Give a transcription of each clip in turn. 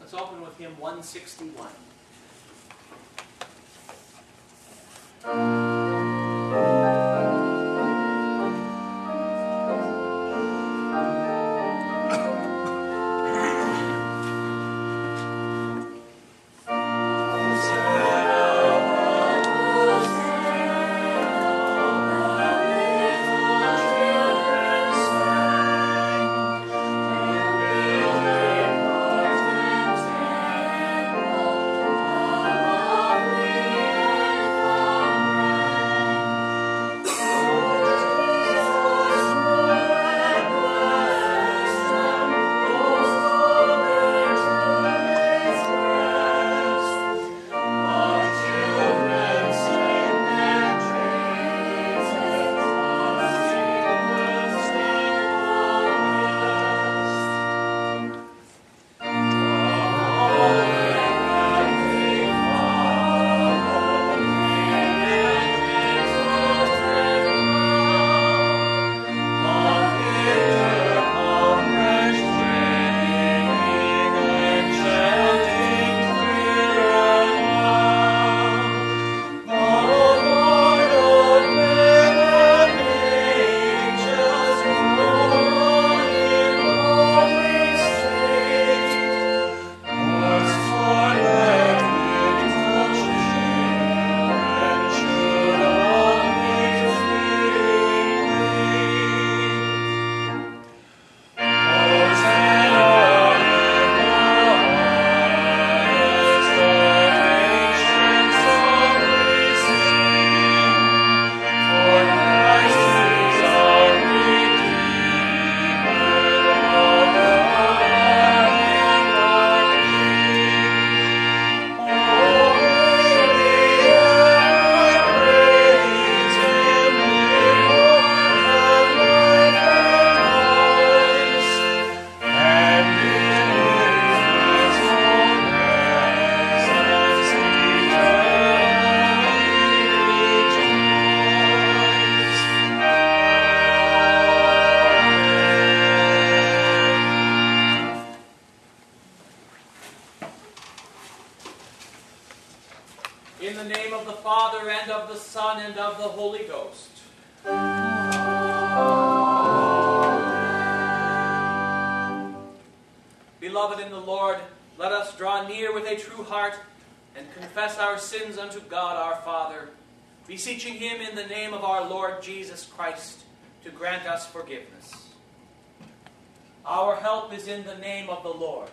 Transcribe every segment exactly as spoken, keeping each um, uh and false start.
Let's open with hymn one sixty-one. In the name of the Father, and of the Son, and of the Holy Ghost. Beloved in the Lord, let us draw near with a true heart and confess our sins unto God our Father, beseeching Him in the name of our Lord Jesus Christ to grant us forgiveness. Our help is in the name of the Lord.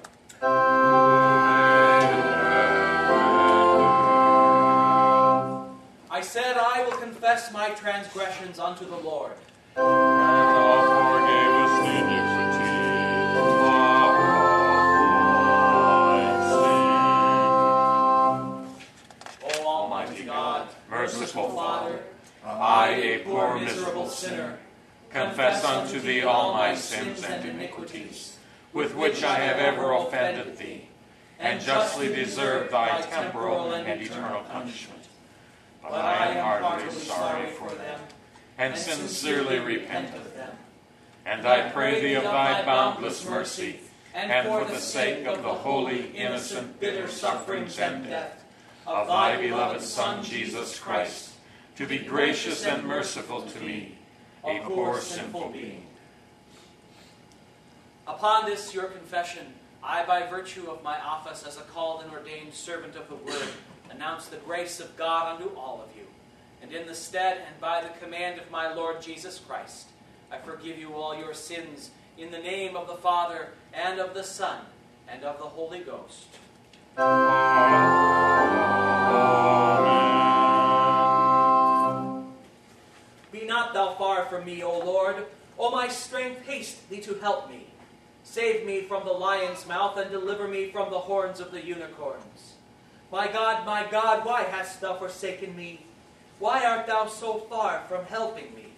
I said, I will confess my transgressions unto the Lord. And thou forgavest the iniquity of my sin. O Almighty God, merciful Father, I, a poor miserable sinner, confess unto thee all my sins and iniquities, with which I have ever offended thee, and justly deserve thy temporal and eternal punishment. But I am heartily sorry for them, and sincerely repent of them. And I pray thee of thy boundless mercy, and for the sake of the holy, innocent, bitter sufferings and death of thy beloved Son, Jesus Christ, to be gracious and merciful to me, a poor sinful being. Upon this your confession, I, by virtue of my office as a called and ordained servant of the Word, announce the grace of God unto all of you. And in the stead and by the command of my Lord Jesus Christ, I forgive you all your sins in the name of the Father, and of the Son, and of the Holy Ghost. Amen. Be not thou far from me, O Lord. O my strength, haste thee to help me. Save me from the lion's mouth, and deliver me from the horns of the unicorns. My God, my God, why hast thou forsaken me? Why art thou so far from helping me?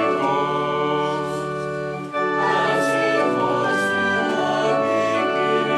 Amen.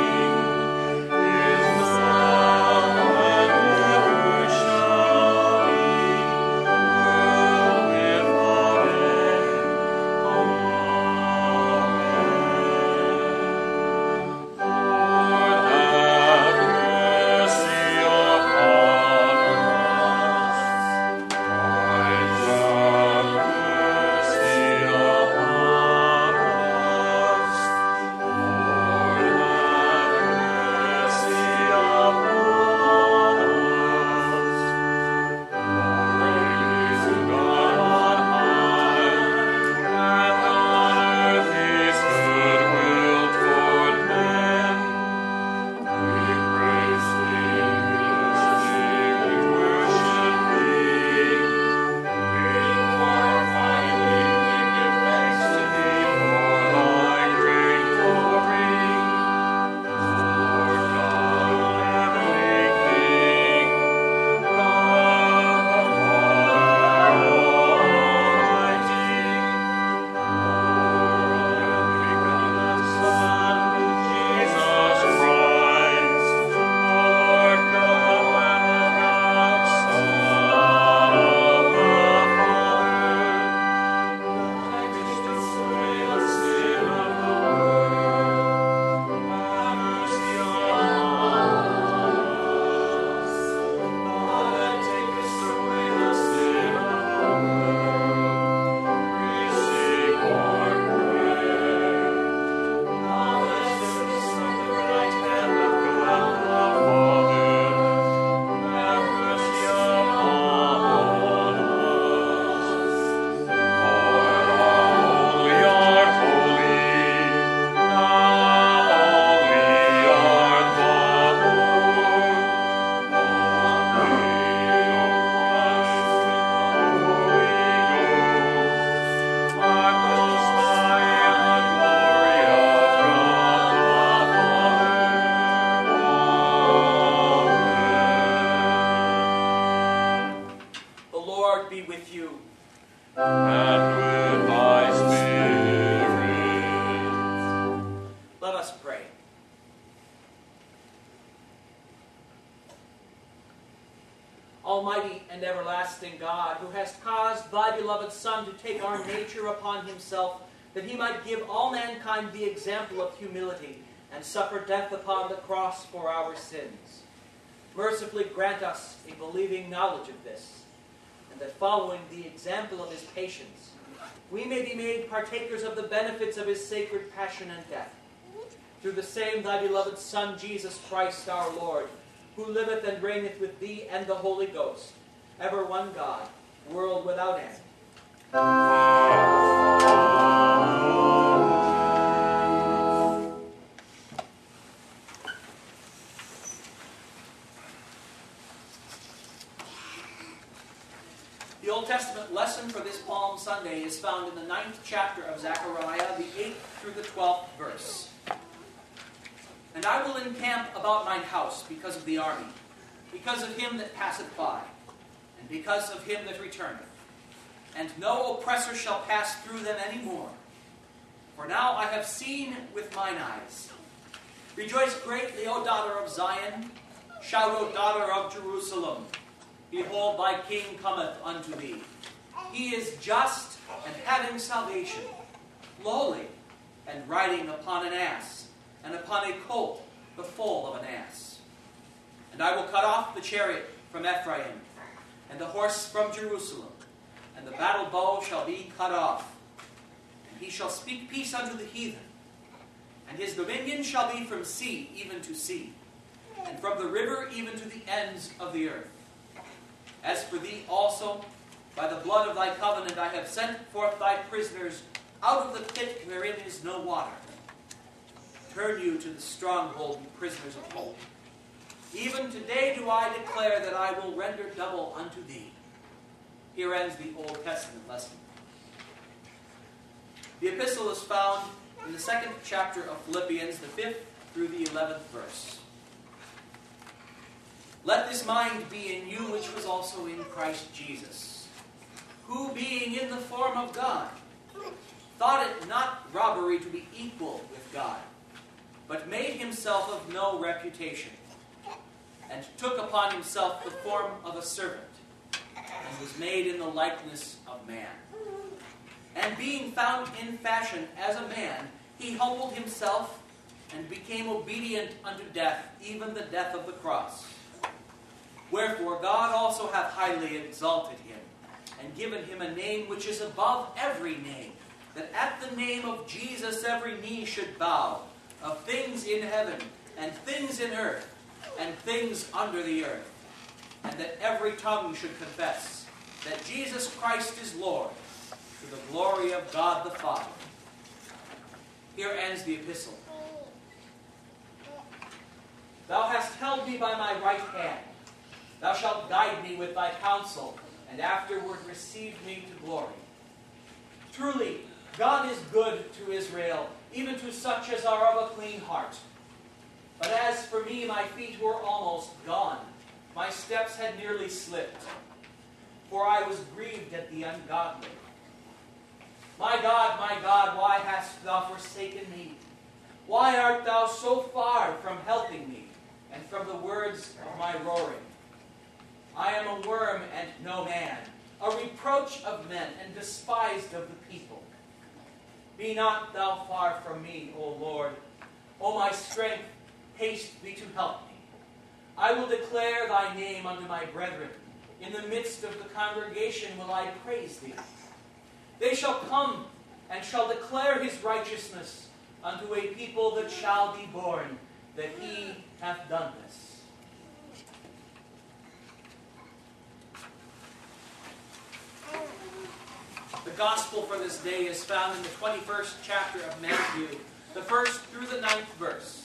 Let us pray. Almighty and everlasting God, who hast caused thy beloved Son to take our nature upon himself, that he might give all mankind the example of humility, and suffer death upon the cross for our sins, mercifully grant us a believing knowledge of this, and that following the example of his patience, we may be made partakers of the benefits of his sacred passion and death. Through the same thy beloved Son, Jesus Christ our Lord, who liveth and reigneth with thee and the Holy Ghost, ever one God, world without end. The Old Testament lesson for this Palm Sunday is found in the ninth chapter of Zechariah, the eighth through the twelfth verse. And I will encamp about mine house because of the army, because of him that passeth by, and because of him that returneth. And no oppressor shall pass through them any more. For now I have seen with mine eyes. Rejoice greatly, O daughter of Zion. Shout, O daughter of Jerusalem. Behold, thy king cometh unto thee. He is just and having salvation, lowly, and riding upon an ass, and upon a colt, the foal of an ass. And I will cut off the chariot from Ephraim, and the horse from Jerusalem, and the battle bow shall be cut off. And he shall speak peace unto the heathen, and his dominion shall be from sea even to sea, and from the river even to the ends of the earth. As for thee also, by the blood of thy covenant I have sent forth thy prisoners out of the pit wherein is no water. Turn you to the stronghold, you prisoners of hope. Even today do I declare that I will render double unto thee. Here ends the Old Testament lesson. The epistle is found in the second chapter of Philippians, the fifth through the eleventh verse. Let this mind be in you which was also in Christ Jesus, who being in the form of God, thought it not robbery to be equal with God, but made himself of no reputation, and took upon himself the form of a servant, and was made in the likeness of man. And being found in fashion as a man, he humbled himself, and became obedient unto death, even the death of the cross. Wherefore God also hath highly exalted him, and given him a name which is above every name, that at the name of Jesus every knee should bow, of things in heaven, and things in earth, and things under the earth, and that every tongue should confess that Jesus Christ is Lord, to the glory of God the Father. Here ends the epistle. Thou hast held me by my right hand. Thou shalt guide me with thy counsel, and afterward receive me to glory. Truly, God is good to Israel, even to such as are of a clean heart. But as for me, my feet were almost gone. My steps had nearly slipped, for I was grieved at the ungodly. My God, my God, why hast thou forsaken me? Why art thou so far from helping me, and from the words of my roaring? I am a worm and no man, a reproach of men, and despised of the people. Be not thou far from me, O Lord. O my strength, haste thee to help me. I will declare thy name unto my brethren. In the midst of the congregation will I praise thee. They shall come and shall declare his righteousness unto a people that shall be born, that he hath done this. The gospel for this day is found in the twenty-first chapter of Matthew, the first through the ninth verse.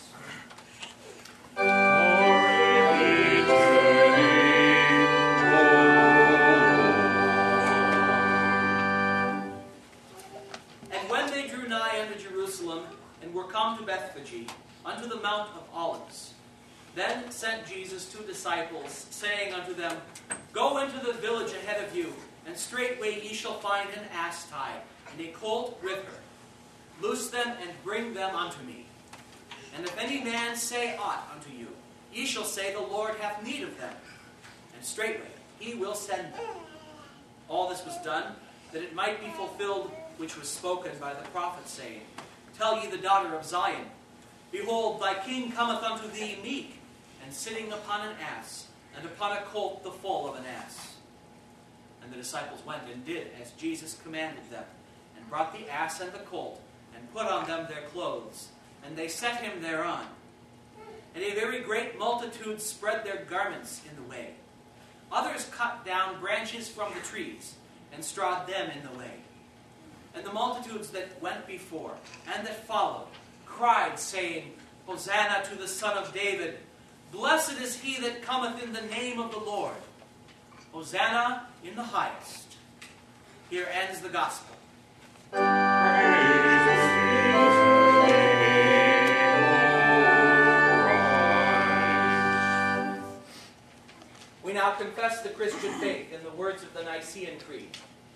And when they drew nigh unto Jerusalem, and were come to Bethphage, unto the Mount of Olives, then sent Jesus two disciples, saying unto them, Go into the village ahead of you, and straightway ye shall find an ass tied, and a colt with her. Loose them and bring them unto me. And if any man say aught unto you, ye shall say, The Lord hath need of them. And straightway he will send them. All this was done, that it might be fulfilled which was spoken by the prophet, saying, Tell ye the daughter of Zion, Behold, thy king cometh unto thee meek, and sitting upon an ass, and upon a colt the foal of an ass. And the disciples went and did as Jesus commanded them, and brought the ass and the colt, and put on them their clothes, and they set him thereon. And a very great multitude spread their garments in the way. Others cut down branches from the trees, and strawed them in the way. And the multitudes that went before, and that followed, cried, saying, Hosanna to the Son of David! Blessed is he that cometh in the name of the Lord! Hosanna in the highest. Here ends the gospel. We now confess the Christian faith in the words of the Nicene Creed.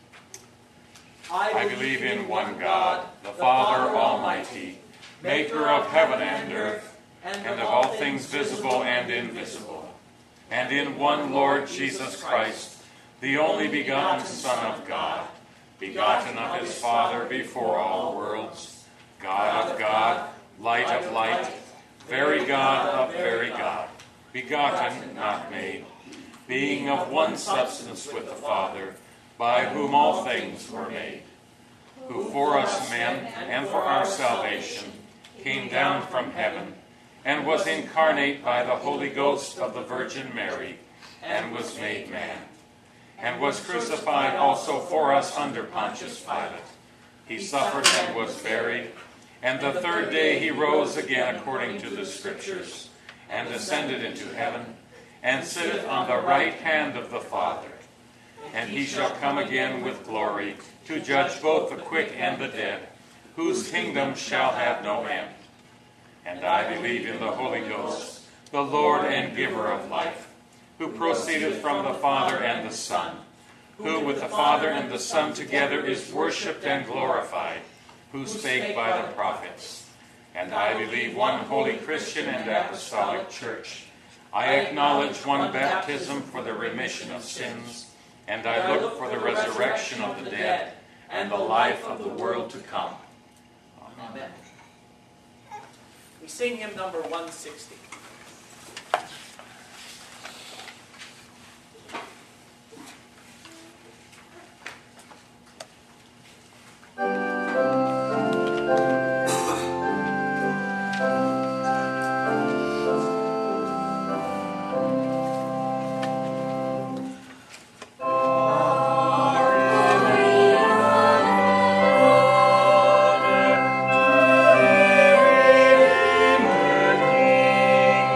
I believe in one God, the Father Almighty, maker of heaven and earth, and of all things visible and invisible, and in one Lord Jesus Christ, the only begotten Son of God, begotten of his Father before all worlds, God of God, light of light, very God of very God, begotten, not made, being of one substance with the Father, by whom all things were made, who for us men and for our salvation came down from heaven, and was incarnate by the Holy Ghost of the Virgin Mary, and was made man, and was crucified also for us under Pontius Pilate. He suffered and was buried, and the third day he rose again according to the Scriptures, and ascended into heaven, and sitteth on the right hand of the Father. And he shall come again with glory, to judge both the quick and the dead, whose kingdom shall have no end. And I believe in the Holy Ghost, the Lord and giver of life, who proceedeth from the Father and the Son, who with the Father and the Son together is worshipped and glorified, who spake by the prophets. And I believe one holy Christian and apostolic church. I acknowledge one baptism for the remission of sins, and I look for the resurrection of the dead and the life of the world to come. Amen. We sing hymn number one sixty. Amen.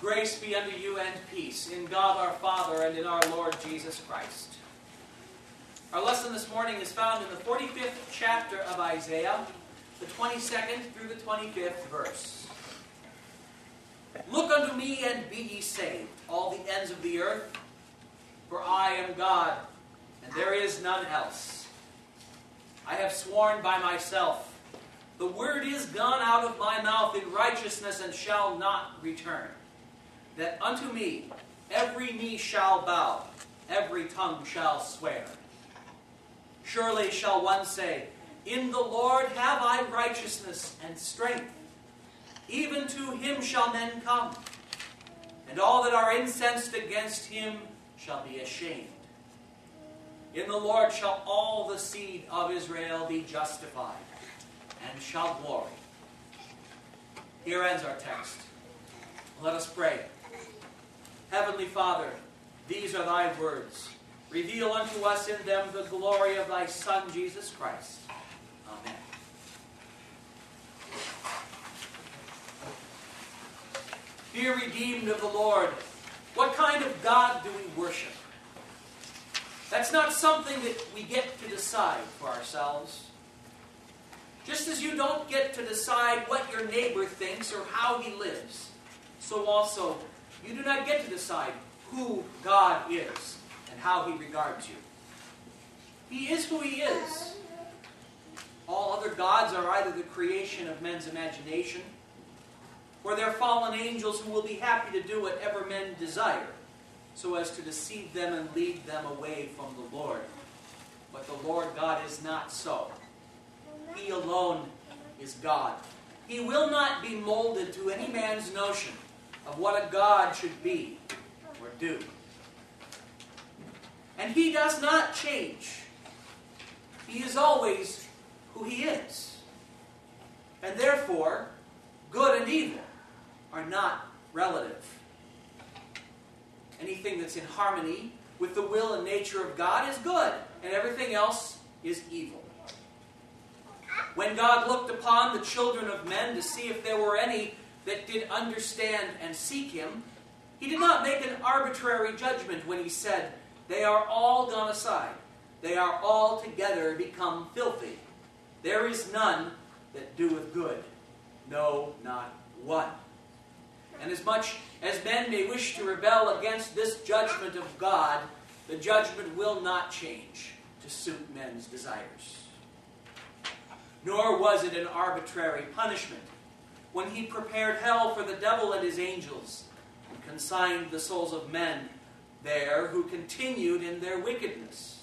Grace be unto you and peace in God our Father and in our Lord Jesus Christ. Our lesson this morning is found in the forty-fifth chapter of Isaiah, the twenty-second through the twenty-fifth verse. Look unto me and be ye saved, all the ends of the earth, for I am God, and there is none else. I have sworn by myself, the word is gone out of my mouth in righteousness and shall not return, that unto me every knee shall bow, every tongue shall swear. Surely shall one say, in the Lord have I righteousness and strength. Even to him shall men come, and all that are incensed against him shall be ashamed. In the Lord shall all the seed of Israel be justified, and shall glory. Here ends our text. Let us pray. Heavenly Father, these are thy words. Reveal unto us in them the glory of thy Son, Jesus Christ. Amen. Dear redeemed of the Lord, what kind of God do we worship? That's not something that we get to decide for ourselves. Just as you don't get to decide what your neighbor thinks or how he lives, so also you do not get to decide who God is and how he regards you. He is who he is. All other gods are either the creation of men's imagination, or they're fallen angels who will be happy to do whatever men desire, so as to deceive them and lead them away from the Lord. But the Lord God is not so. He alone is God. He will not be molded to any man's notion of what a God should be or do. And he does not change. He is always who he is. And therefore, good and evil are not relative. Anything that's in harmony with the will and nature of God is good, and everything else is evil. When God looked upon the children of men to see if there were any that did understand and seek him, he did not make an arbitrary judgment when he said, they are all gone aside. They are all together become filthy. There is none that doeth good. No, not one. And as much as men may wish to rebel against this judgment of God, the judgment will not change to suit men's desires. Nor was it an arbitrary punishment when he prepared hell for the devil and his angels and consigned the souls of men there who continued in their wickedness.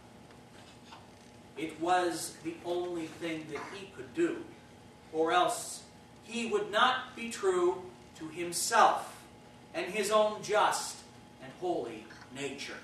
It was the only thing that he could do, or else he would not be true to himself and his own just and holy nature.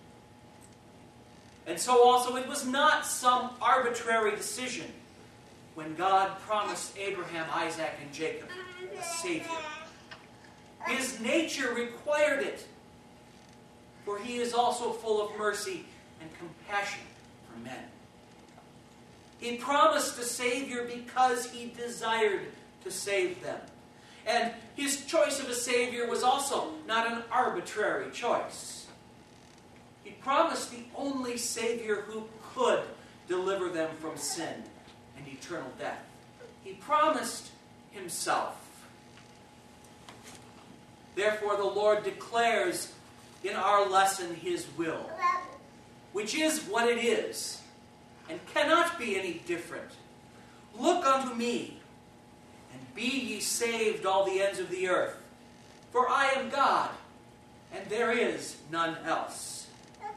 And so also it was not some arbitrary decision when God promised Abraham, Isaac, and Jacob a Savior. His nature required it, for he is also full of mercy and compassion for men. He promised a Savior because he desired to save them. And his choice of a Savior was also not an arbitrary choice. He promised the only Savior who could deliver them from sin and eternal death. He promised himself. Therefore, the Lord declares in our lesson his will, which is what it is, and cannot be any different. Look unto me, and be ye saved, all the ends of the earth. For I am God, and there is none else.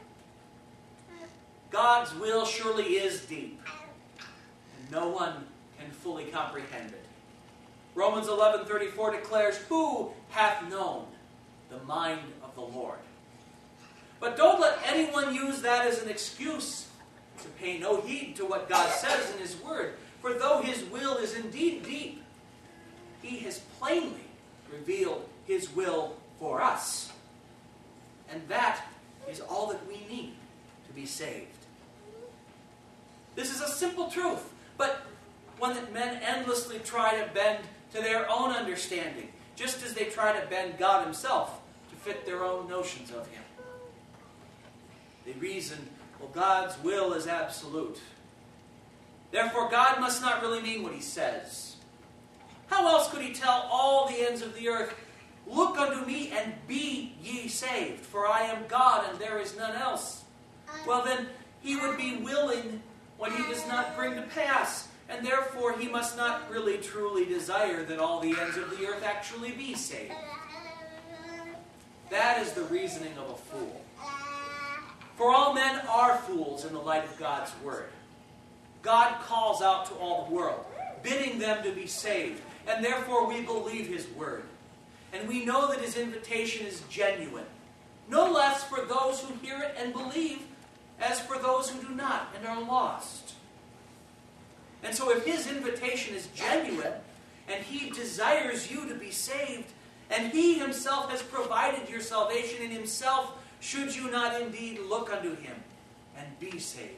God's will surely is deep, and no one can fully comprehend it. Romans eleven thirty-four declares, who hath known the mind of the Lord? But don't let anyone use that as an excuse to pay no heed to what God says in his word. For though his will is indeed deep, he has plainly revealed his will for us. And that is all that we need to be saved. This is a simple truth, but one that men endlessly try to bend to their own understanding, just as they try to bend God himself to fit their own notions of him. They reason, well, God's will is absolute. Therefore, God must not really mean what he says. How else could he tell all the ends of the earth, look unto me and be ye saved, for I am God and there is none else? Well, then, he would be willing what he does not bring to pass, and therefore he must not really truly desire that all the ends of the earth actually be saved. That is the reasoning of a fool. For all men are fools in the light of God's word. God calls out to all the world, bidding them to be saved, and therefore we believe his word. And we know that his invitation is genuine, no less for those who hear it and believe as for those who do not and are lost. And so if his invitation is genuine, and he desires you to be saved, and he himself has provided your salvation in himself, should you not indeed look unto him and be saved?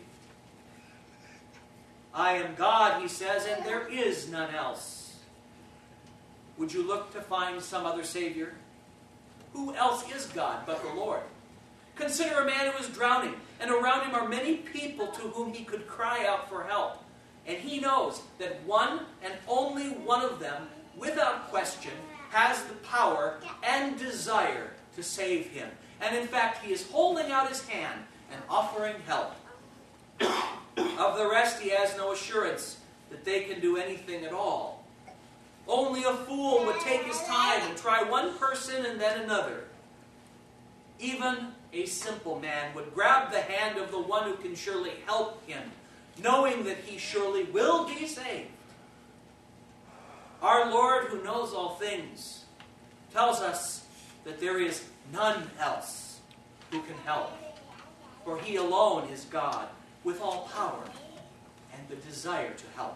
I am God, he says, and there is none else. Would you look to find some other Savior? Who else is God but the Lord? Consider a man who is drowning, and around him are many people to whom he could cry out for help. And he knows that one and only one of them, without question, has the power and desire to save him. And in fact, he is holding out his hand and offering help. Of the rest, he has no assurance that they can do anything at all. Only a fool would take his time and try one person and then another. Even a simple man would grab the hand of the one who can surely help him, knowing that he surely will be saved. Our Lord, who knows all things, tells us that there is none else who can help, for he alone is God, with all power and the desire to help.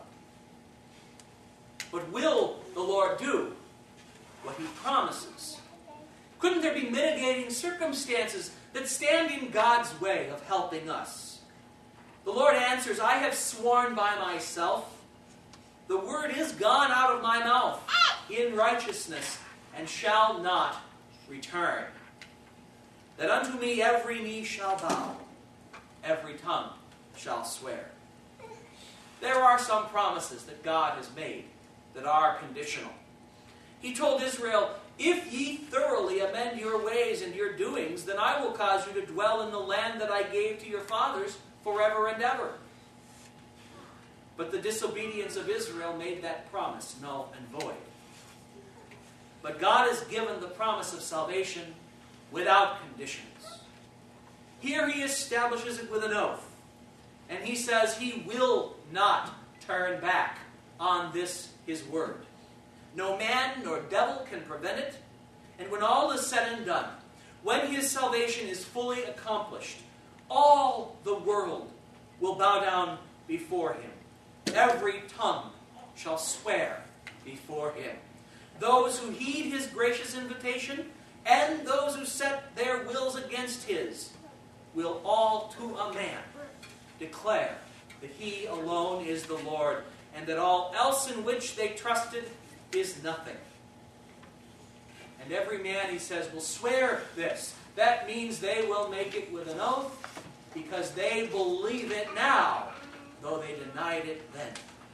But will the Lord do what he promises? Couldn't there be mitigating circumstances that stand in God's way of helping us? The Lord answers, I have sworn by myself, the word is gone out of my mouth in righteousness, and shall not return. That unto me every knee shall bow, every tongue shall swear. There are some promises that God has made that are conditional. He told Israel, if ye thoroughly amend your ways and your doings, then I will cause you to dwell in the land that I gave to your fathers forever and ever. But the disobedience of Israel made that promise null and void. But God has given the promise of salvation without conditions. Here he establishes it with an oath. And he says he will not turn back on this his word. No man nor devil can prevent it. And when all is said and done, when his salvation is fully accomplished, all the world will bow down before him. Every tongue shall swear before him. Those who heed his gracious invitation and those who set their wills against his will all to a man declare that he alone is the Lord, and that all else in which they trusted is nothing. And every man, he says, will swear this. That means they will make it with an oath, because they believe it now, though they denied it then.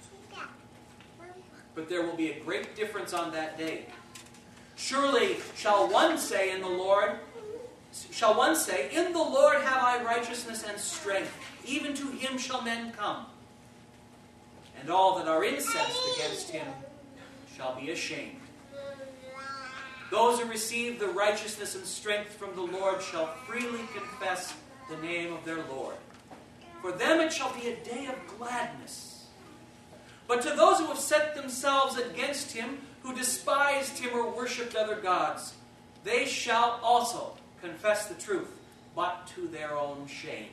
But there will be a great difference on that day. Surely shall one say in the Lord, shall one say, in the Lord have I righteousness and strength, even to him shall men come. And all that are incensed against him shall be ashamed. Those who receive the righteousness and strength from the Lord shall freely confess the name of their Lord. For them it shall be a day of gladness. But to those who have set themselves against him, who despised him or worshipped other gods, they shall also confess the truth, but to their own shame.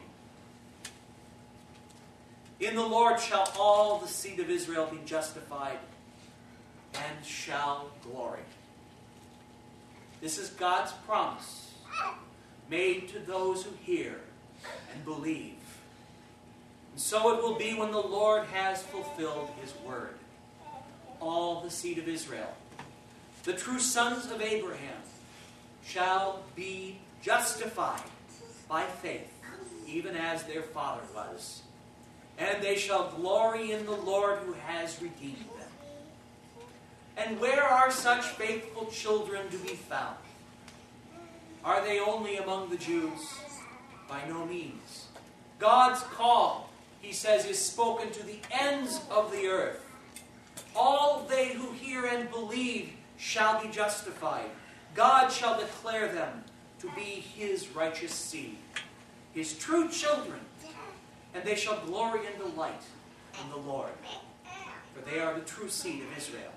In the Lord shall all the seed of Israel be justified, and shall glory. This is God's promise, made to those who hear and believe. And so it will be when the Lord has fulfilled his word. All the seed of Israel, the true sons of Abraham, shall be justified by faith, even as their father was. And they shall glory in the Lord who has redeemed them. And where are such faithful children to be found? Are they only among the Jews? By no means. God's call, he says, is spoken to the ends of the earth. All they who hear and believe shall be justified. God shall declare them to be his righteous seed, his true children, and they shall glory and delight in the Lord, for they are the true seed of Israel.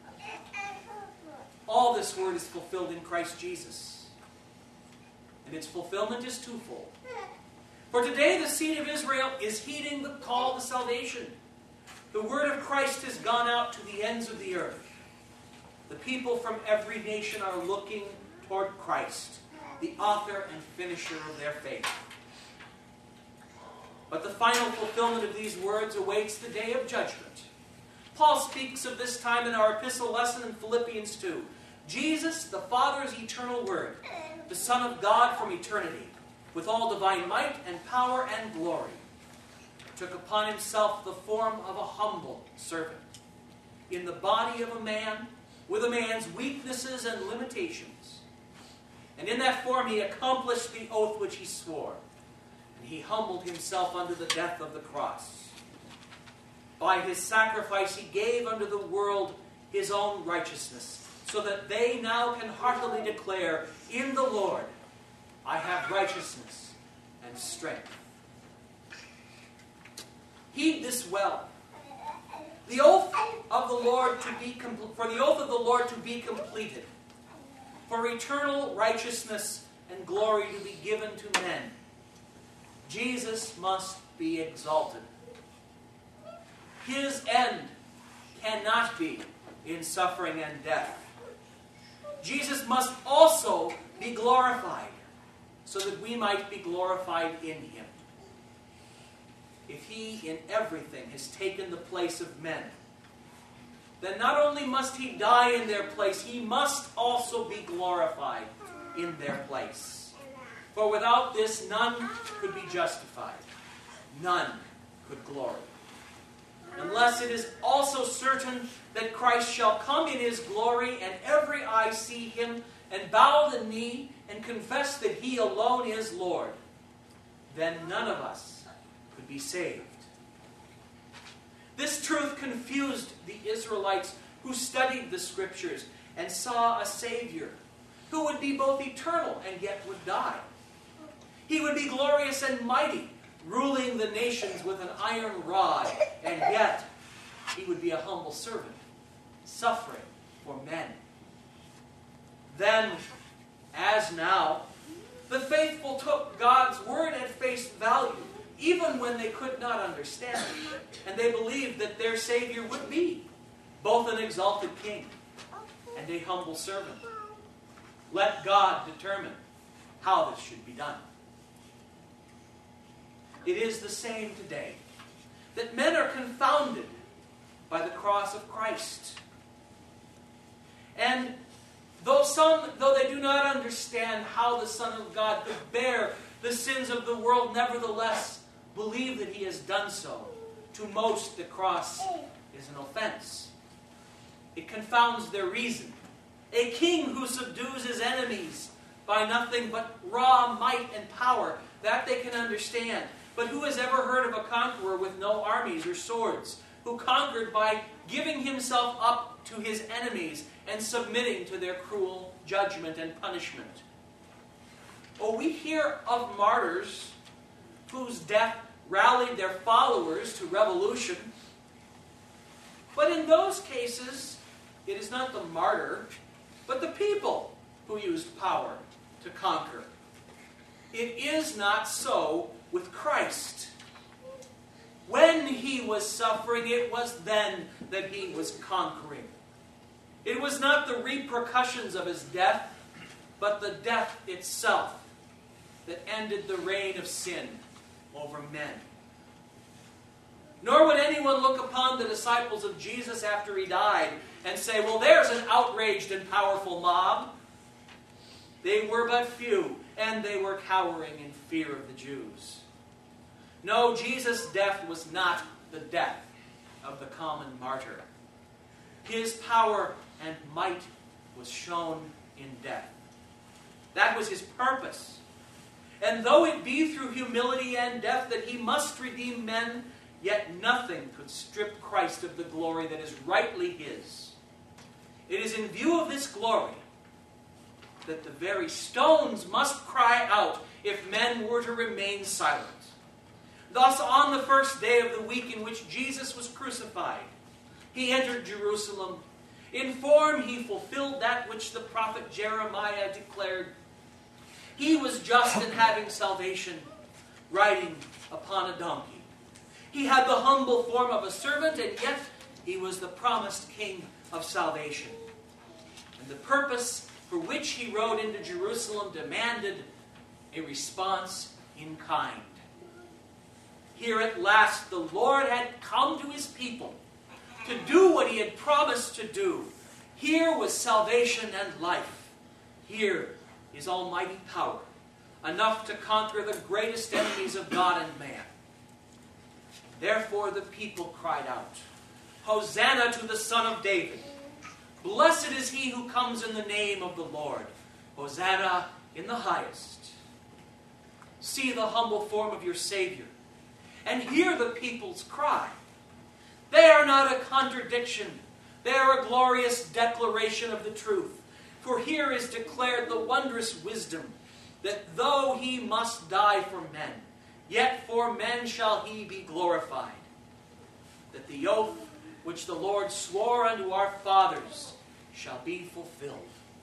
All this word is fulfilled in Christ Jesus, and its fulfillment is twofold. For today the seed of Israel is heeding the call to salvation. The word of Christ has gone out to the ends of the earth. The people from every nation are looking toward Christ, the author and finisher of their faith. But the final fulfillment of these words awaits the day of judgment. Paul speaks of this time in our epistle lesson in Philippians two. Jesus, the Father's eternal word, the Son of God from eternity, with all divine might and power and glory, took upon himself the form of a humble servant, in the body of a man, with a man's weaknesses and limitations. And in that form he accomplished the oath which he swore, and he humbled himself unto the death of the cross. By his sacrifice he gave unto the world his own righteousness, so that they now can heartily declare, in the Lord I have righteousness and strength. Heed this well. The oath of the Lord to be compl- for the oath of the Lord to be completed, for eternal righteousness and glory to be given to men, Jesus must be exalted. His end cannot be in suffering and death. Jesus must also be glorified, so that we might be glorified in him. If he in everything has taken the place of men, then not only must he die in their place, he must also be glorified in their place. For without this, none could be justified. None could glory. Unless it is also certain that Christ shall come in his glory, and every eye see him, and bow the knee, and confess that he alone is Lord, then none of us could be saved. This truth confused the Israelites who studied the Scriptures and saw a Savior who would be both eternal and yet would die. He would be glorious and mighty, ruling the nations with an iron rod, and yet he would be a humble servant, suffering for men. Then, as now, the faithful took God's word at face value, even when they could not understand it, and they believed that their Savior would be both an exalted king and a humble servant. Let God determine how this should be done. It is the same today, that men are confounded by the cross of Christ. And though some, though they do not understand how the Son of God could bear the sins of the world, nevertheless believe that he has done so. To most, the cross is an offense. It confounds their reason. A king who subdues his enemies by nothing but raw might and power, that they can understand. But who has ever heard of a conqueror with no armies or swords, who conquered by giving himself up to his enemies and submitting to their cruel judgment and punishment? Oh, we hear of martyrs whose death rallied their followers to revolution. But in those cases, it is not the martyr, but the people who used power to conquer. It is not so with Christ. When he was suffering, it was then that he was conquering. It was not the repercussions of his death, but the death itself that ended the reign of sin over men. Nor would anyone look upon the disciples of Jesus after he died and say, well, there's an outraged and powerful mob. They were but few, and they were cowering in fear of the Jews. No, Jesus' death was not the death of the common martyr. His power and might was shown in death. That was his purpose. And though it be through humility and death that he must redeem men, yet nothing could strip Christ of the glory that is rightly his. It is in view of this glory that the very stones must cry out if men were to remain silent. Thus, on the first day of the week in which Jesus was crucified, he entered Jerusalem. In form, he fulfilled that which the prophet Jeremiah declared. He was just in having salvation, riding upon a donkey. He had the humble form of a servant, and yet he was the promised king of salvation. And the purpose for which he rode into Jerusalem demanded a response in kind. Here at last the Lord had come to his people to do what he had promised to do. Here was salvation and life. Here is almighty power, enough to conquer the greatest enemies of God and man. Therefore the people cried out, Hosanna to the Son of David! Blessed is he who comes in the name of the Lord. Hosanna in the highest. See the humble form of your Savior, and hear the people's cry. They are not a contradiction. They are a glorious declaration of the truth. For here is declared the wondrous wisdom, that though he must die for men, yet for men shall he be glorified. That the oath which the Lord swore unto our fathers shall be fulfilled.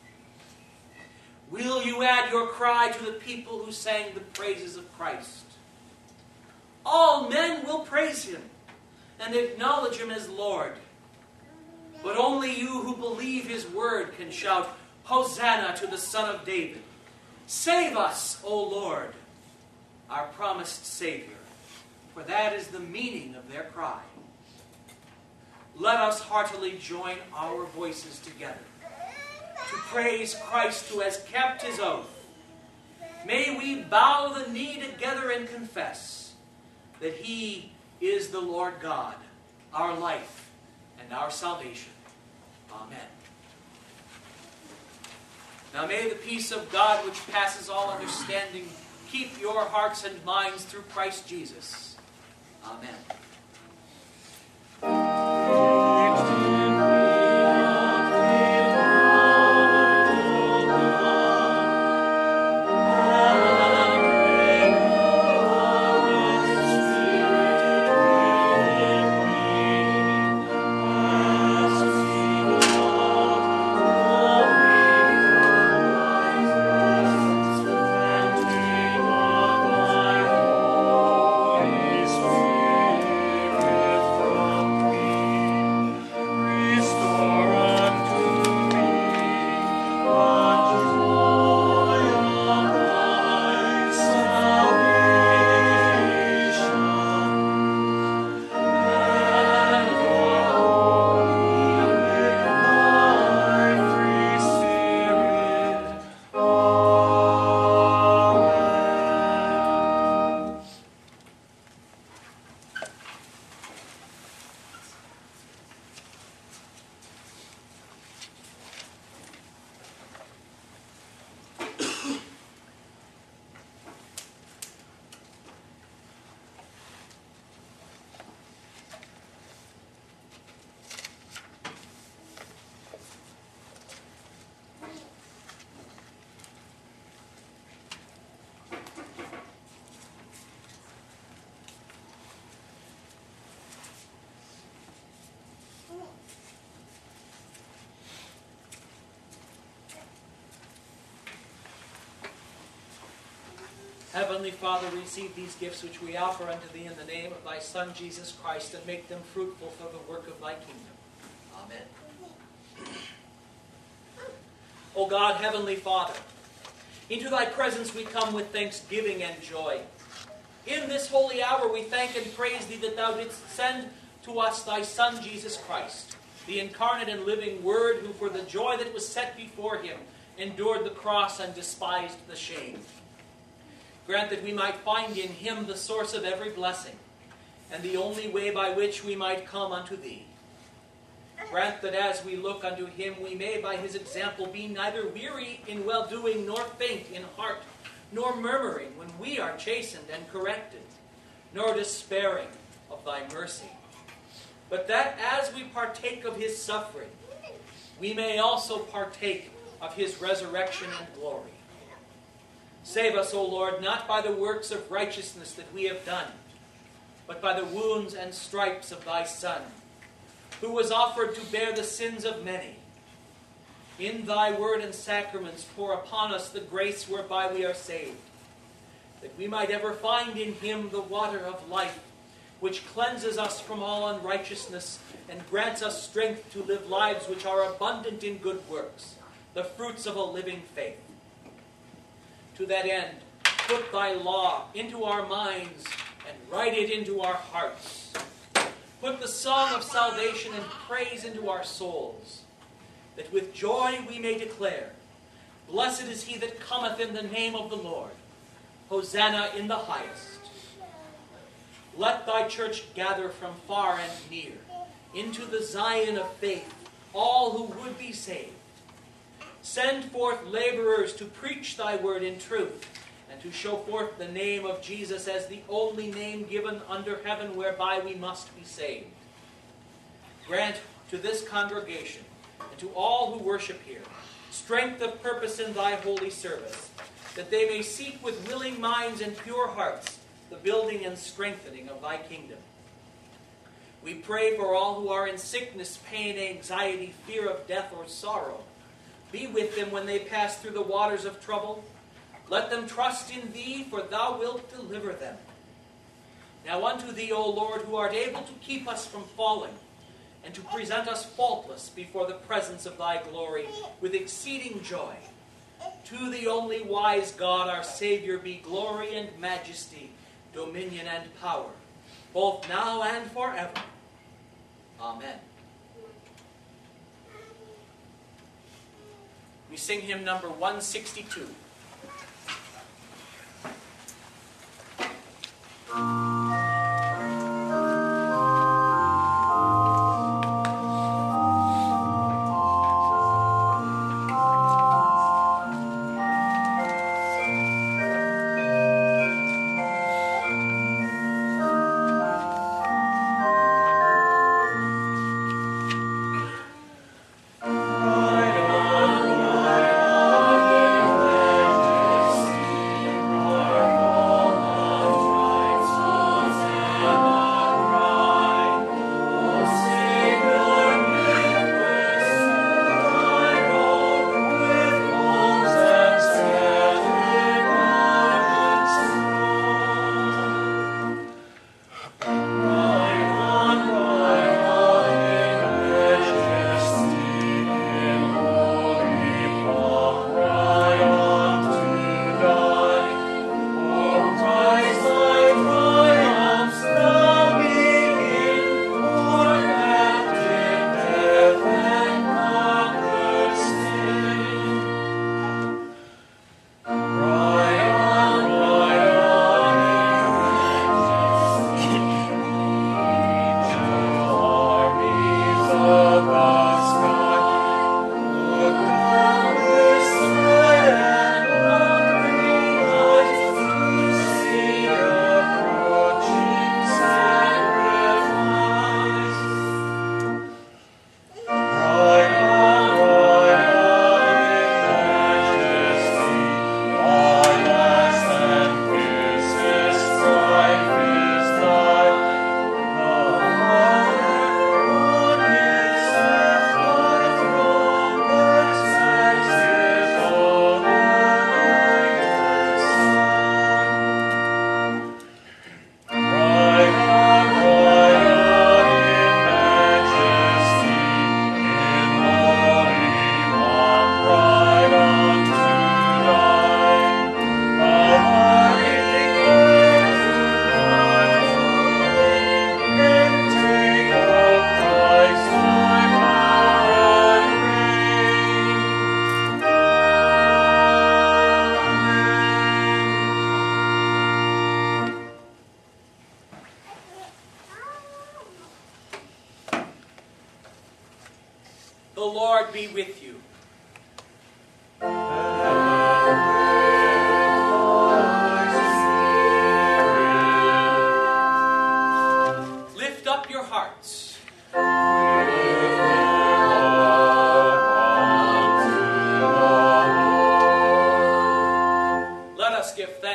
Will you add your cry to the people who sang the praises of Christ? All men will praise him and acknowledge him as Lord. But only you who believe his word can shout, Hosanna to the Son of David. Save us, O Lord, our promised Savior. For that is the meaning of their cry. Let us heartily join our voices together to praise Christ who has kept his oath. May we bow the knee together and confess that he is the Lord God, our life and our salvation. Amen. Now may the peace of God, which passes all understanding, keep your hearts and minds through Christ Jesus. Amen. Heavenly Father, receive these gifts which we offer unto thee in the name of thy Son, Jesus Christ, and make them fruitful for the work of thy kingdom. Amen. O God, Heavenly Father, into thy presence we come with thanksgiving and joy. In this holy hour we thank and praise thee that thou didst send to us thy Son, Jesus Christ, the incarnate and living Word, who for the joy that was set before him endured the cross and despised the shame. Grant that we might find in him the source of every blessing, and the only way by which we might come unto thee. Grant that as we look unto him, we may by his example be neither weary in well-doing, nor faint in heart, nor murmuring when we are chastened and corrected, nor despairing of thy mercy. But that as we partake of his suffering, we may also partake of his resurrection and glory. Save us, O Lord, not by the works of righteousness that we have done, but by the wounds and stripes of thy Son, who was offered to bear the sins of many. In thy word and sacraments pour upon us the grace whereby we are saved, that we might ever find in him the water of life, which cleanses us from all unrighteousness and grants us strength to live lives which are abundant in good works, the fruits of a living faith. To that end, put thy law into our minds and write it into our hearts. Put the song of salvation and praise into our souls, that with joy we may declare, Blessed is he that cometh in the name of the Lord. Hosanna in the highest. Let thy church gather from far and near, into the Zion of faith, all who would be saved. Send forth laborers to preach thy word in truth, and to show forth the name of Jesus as the only name given under heaven whereby we must be saved. Grant to this congregation, and to all who worship here, strength of purpose in thy holy service, that they may seek with willing minds and pure hearts the building and strengthening of thy kingdom. We pray for all who are in sickness, pain, anxiety, fear of death, or sorrow. Be with them when they pass through the waters of trouble. Let them trust in thee, for thou wilt deliver them. Now unto thee, O Lord, who art able to keep us from falling, and to present us faultless before the presence of thy glory with exceeding joy. To the only wise God, our Savior, be glory and majesty, dominion and power, both now and forever. Amen. We sing hymn number one sixty-two. Amen.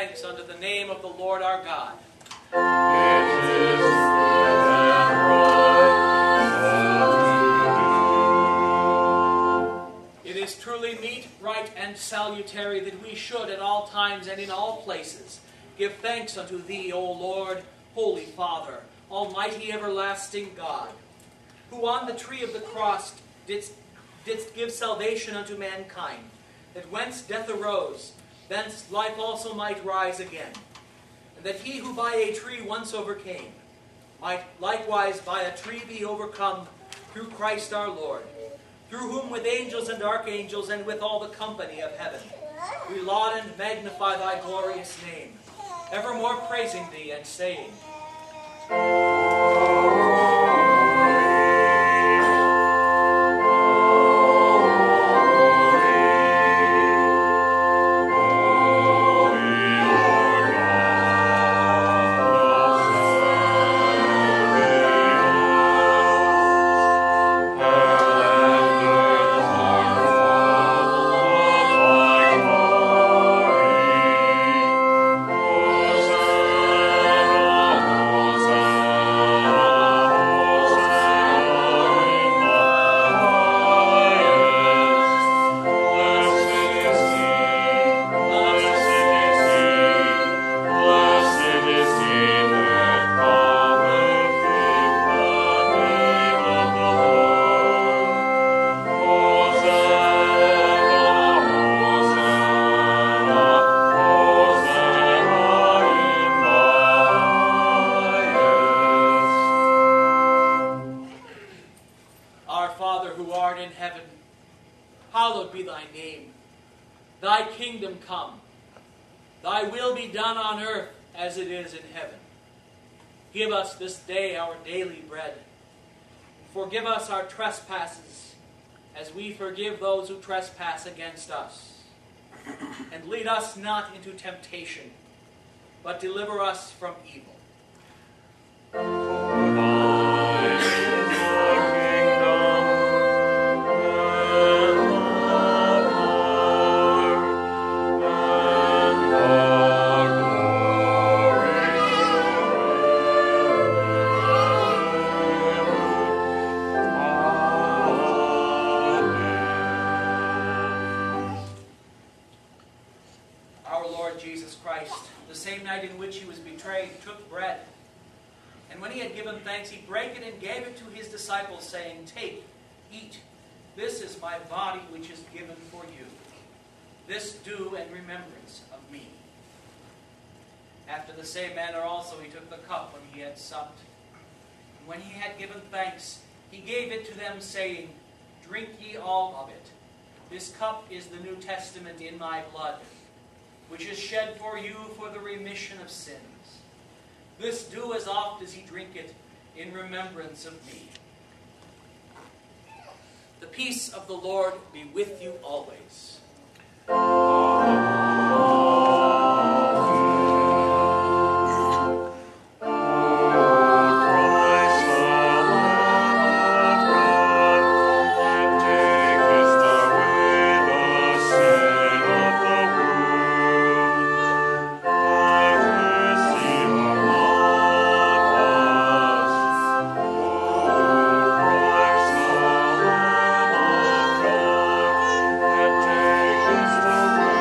thanks unto the name of the Lord our God. It is good and right. It is truly meet, right, and salutary that we should at all times and in all places give thanks unto Thee, O Lord, Holy Father, Almighty everlasting God, who on the tree of the cross didst, didst give salvation unto mankind, that whence death arose, thence life also might rise again, and that he who by a tree once overcame, might likewise by a tree be overcome through Christ our Lord, through whom with angels and archangels and with all the company of heaven, we laud and magnify Thy glorious name, evermore praising Thee and saying, hallowed be Thy name. Thy kingdom come. Thy will be done on earth as it is in heaven. Give us this day our daily bread. Forgive us our trespasses, as we forgive those who trespass against us. And lead us not into temptation, but deliver us from evil. Thanks, he brake it and gave it to his disciples, saying, Take, eat. This is my body which is given for you. This do in remembrance of me. After the same manner also he took the cup when he had supped. And when he had given thanks, he gave it to them, saying, Drink ye all of it. This cup is the New Testament in my blood, which is shed for you for the remission of sins. This do as oft as ye drink it, in remembrance of me. The peace of the Lord be with you always. Take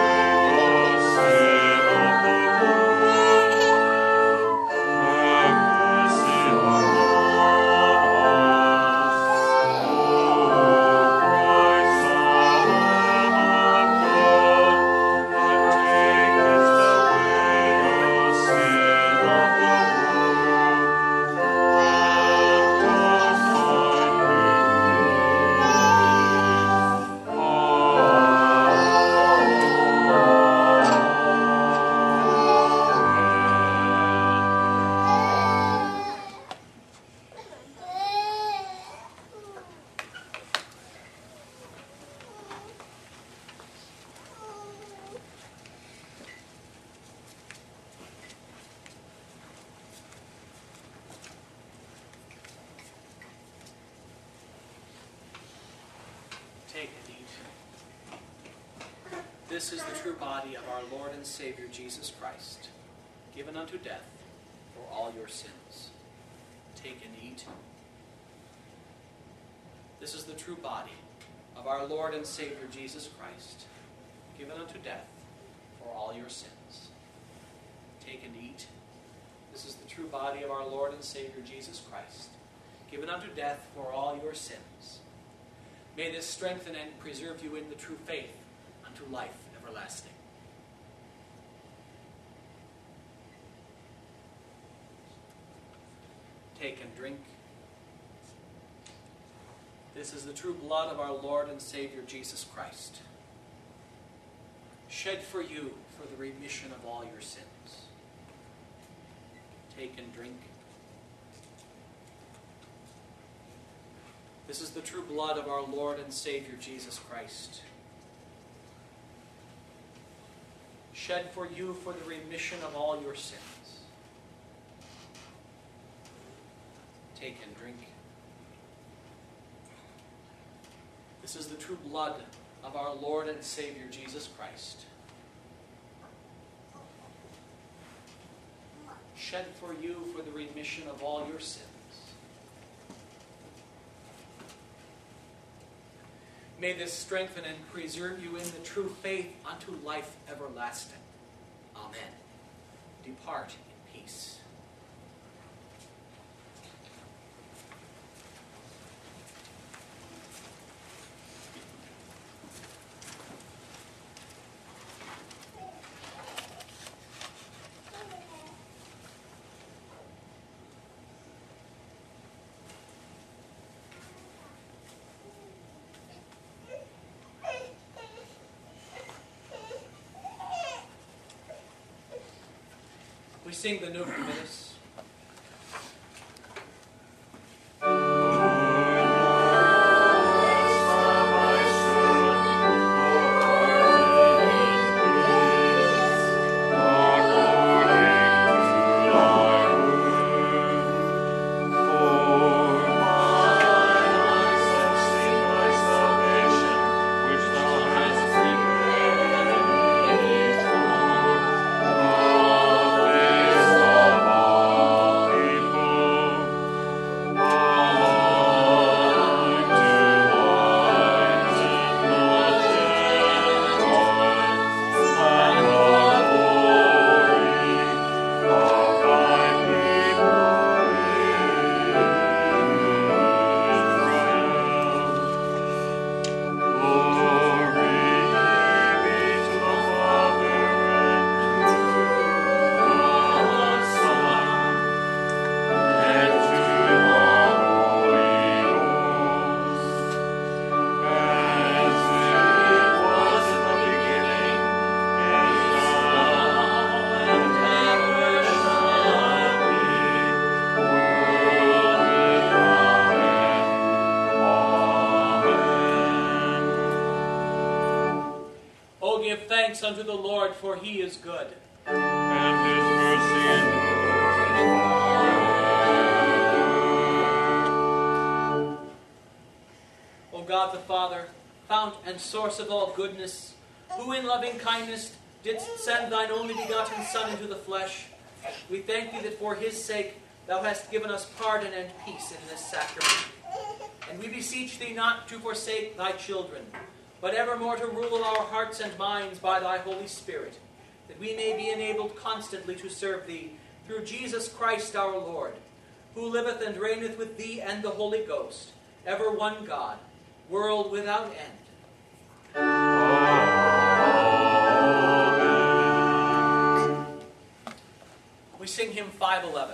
This is the true body of our Lord and Savior Jesus Christ, given unto death for all your sins. Take and eat. This is the true body of our Lord and Savior Jesus Christ, given unto death for all your sins. Take and eat. This is the true body of our Lord and Savior Jesus Christ, given unto death for all your sins. May this strengthen and preserve you in the true faith unto life everlasting. Take and drink. This is the true blood of our Lord and Savior Jesus Christ, shed for you for the remission of all your sins. Take and drink. This is the true blood of our Lord and Savior Jesus Christ, shed for you for the remission of all your sins. Take and drink. This is the true blood of our Lord and Savior Jesus Christ, shed for you for the remission of all your sins. May this strengthen and preserve you in the true faith unto life everlasting. Amen. Depart in peace. We sing the Nunc Dimittis. Thanks unto the Lord, for he is good. And his mercy endures forever. O God the Father, fount and source of all goodness, who in loving kindness didst send thine only begotten Son into the flesh, we thank thee that for his sake thou hast given us pardon and peace in this sacrament. And we beseech thee not to forsake thy children, but evermore to rule our hearts and minds by thy Holy Spirit, that we may be enabled constantly to serve thee through Jesus Christ our Lord, who liveth and reigneth with thee and the Holy Ghost, ever one God, world without end. Amen. We sing hymn five eleven.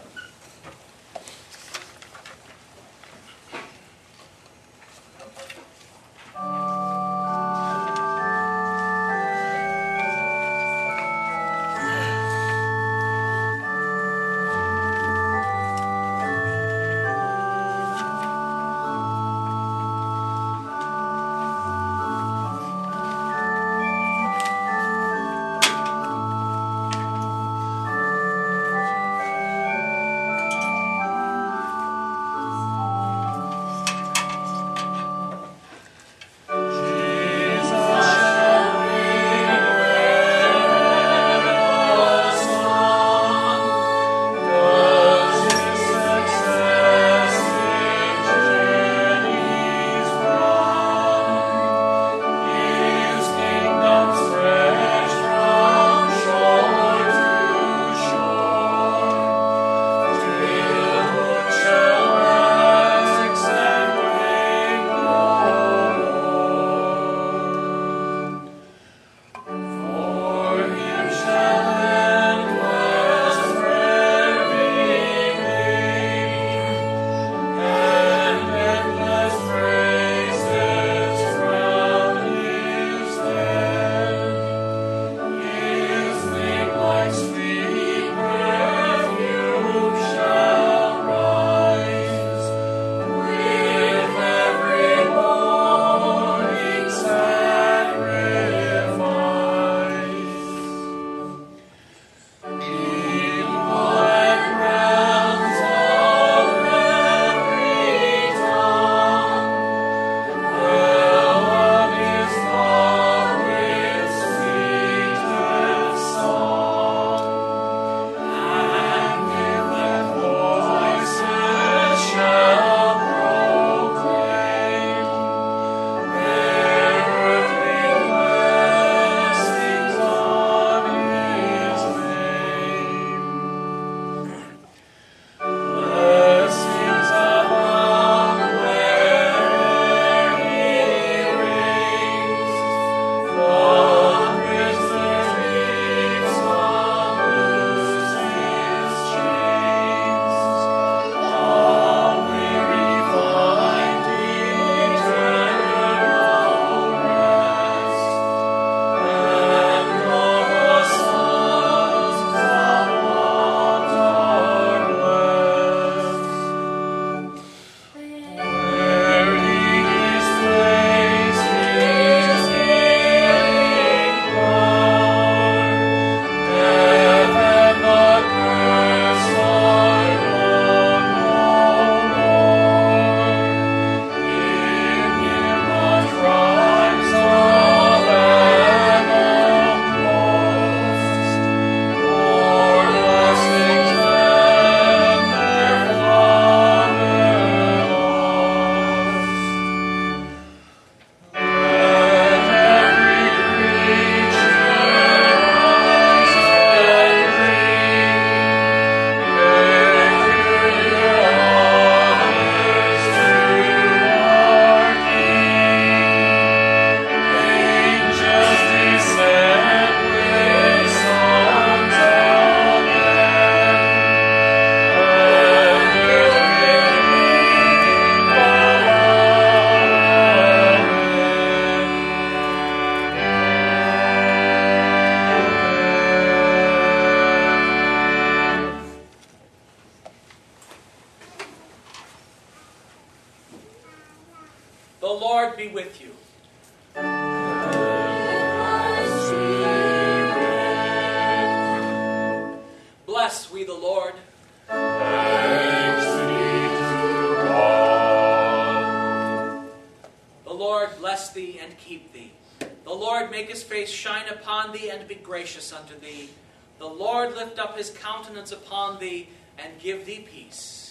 Lord make his face shine upon thee, and be gracious unto thee. The Lord lift up his countenance upon thee, and give thee peace.